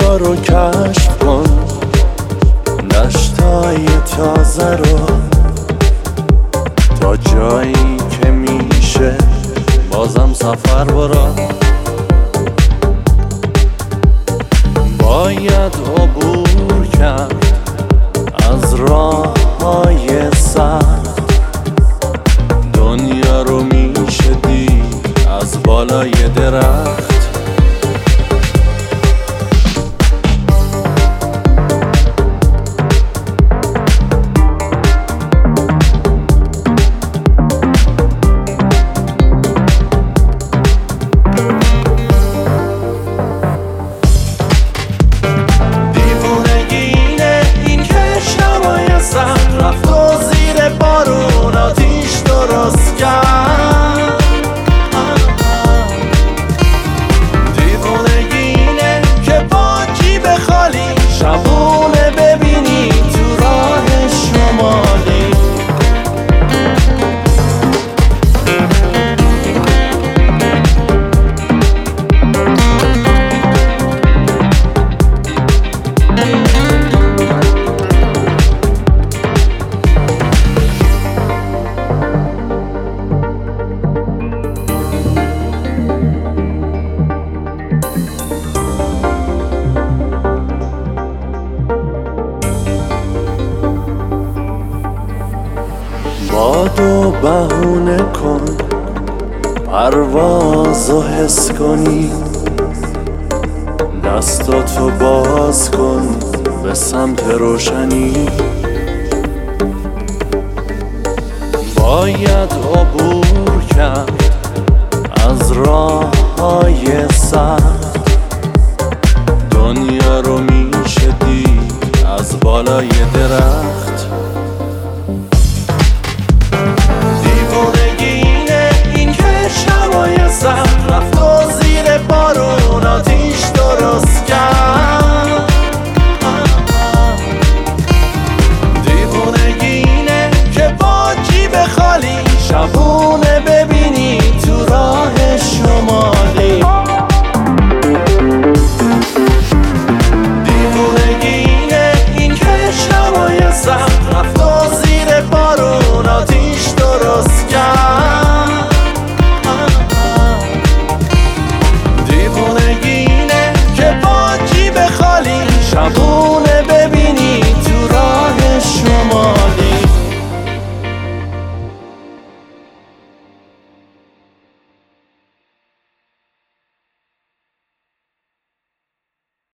دنیا رو کشف کن، دشتای تازه رو، تا جایی که میشه بازم سفر برا. باید عبور کرد از راه‌های سخت، دنیا رو میشه دید از بالای درخت. رفت و زیر بارون آتیش درست کرد. دیوونگینه که با جیب خالی شبونه ببینی تو راه شمالی. بادو بهونه کن پروازو حس کنی، دستاتو باز کن به سمت روشنی. باید عبور کرد از راه‌های سخت، دنیا رو میشه دید از بالای درخت.